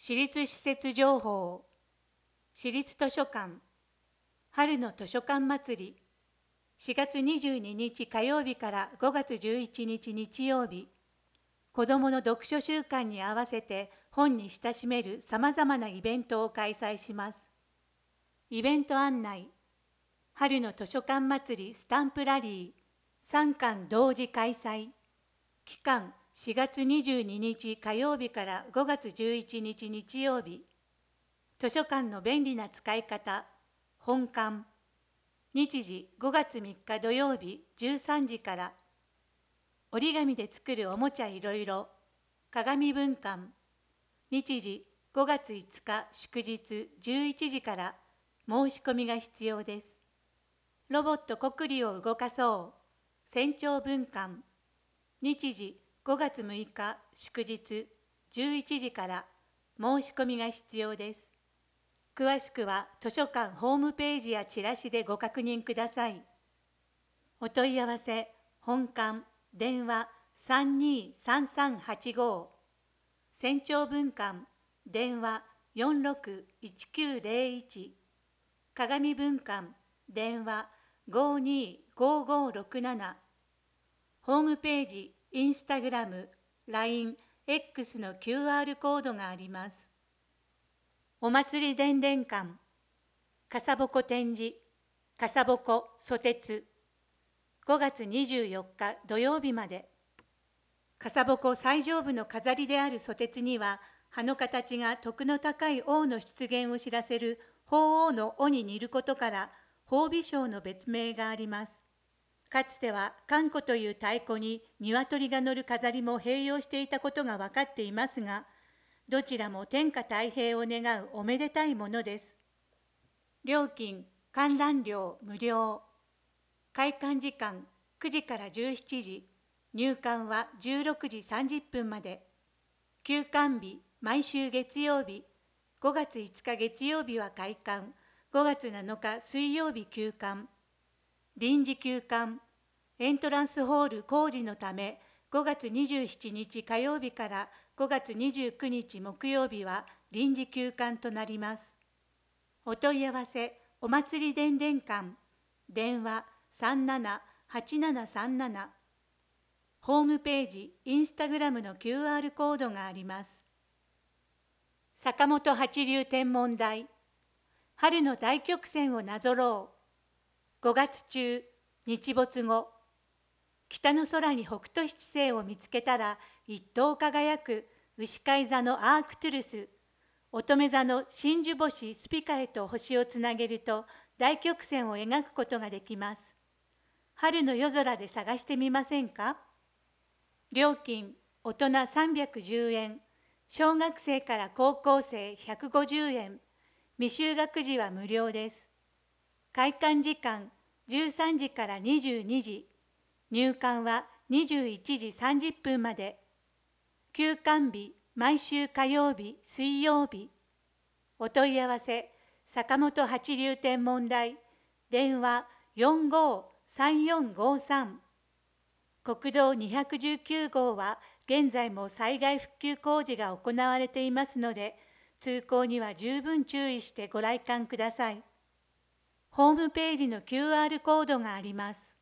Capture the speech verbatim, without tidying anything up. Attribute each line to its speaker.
Speaker 1: 私立施設情報、私立図書館、春の図書館祭り、しがつにじゅうににち火曜日からごがつじゅういちにち日曜日、子どもの読書週間に合わせて本に親しめるさまざまなイベントを開催します。イベント案内、春の図書館祭りスタンプラリー、さんかん同時開催。期間しがつにじゅうににち火曜日からごがつじゅういちにち日曜日。図書館の便利な使い方、本館。日時ごがつみっか土曜日じゅうさんじから。折り紙で作るおもちゃいろいろ、鏡文館。日時ごがついつか祝日じゅういちじから。申し込みが必要です。ロボットコクリを動かそう。船長文館。日時ごがつむいか祝日じゅういちじから。申し込みが必要です。詳しくは図書館ホームページやチラシでご確認ください。お問い合わせ、本館、電話さんにーさんさんはちご。船長文館、電話よんろくいちきゅうゼロいち。鏡文館、電話ごにーごごろくなな。ホームページ、インスタグラム、ライン、X の キューアール コードがあります。お祭り伝々館、笠鉾展示、笠鉾蘇鉄、ごがつにじゅうよっか土曜日まで。笠鉾最上部の飾りである蘇鉄には、葉の形が徳の高い王の出現を知らせる鳳凰の尾に似ることから、褒美章の別名があります。かつては閑古という太鼓に鶏が乗る飾りも併用していたことが分かっていますが、どちらも天下太平を願うおめでたいものです。料金、観覧料無料。開館時間くじからじゅうしちじ、入館はじゅうろくじさんじゅっぷんまで。休館日、毎週月曜日。ごがついつか月曜日は開館、ごがつなのか水曜日休館。臨時休館、エントランスホール工事のため、ごがつにじゅうしちにち火曜日からごがつにじゅうくにち木曜日は臨時休館となります。お問い合わせ、お祭り伝々館、電話さんななはちななさんなな。ホームページ、インスタグラムの キューアール コードがあります。坂本八流天文台、春の大曲線をなぞろう。ごがつちゅう、日没後。北の空に北斗七星を見つけたら、一等輝く牛飼い座のアークトゥルス、乙女座の真珠星スピカへと星をつなげると、大曲線を描くことができます。春の夜空で探してみませんか？料金、大人さんびゃくじゅうえん、小学生から高校生ひゃくごじゅうえん、未就学児は無料です。開館時間じゅうさんじからにじゅうにじ、入館はにじゅういちじさんじゅっぷんまで。休館日、毎週火曜日、水曜日。お問い合わせ、坂本八流天文台、電話よんごーさんよんごさん。国道にひゃくじゅうきゅうごうは現在も災害復旧工事が行われていますので、通行には十分注意してご来館ください。ホームページの キューアール コードがあります。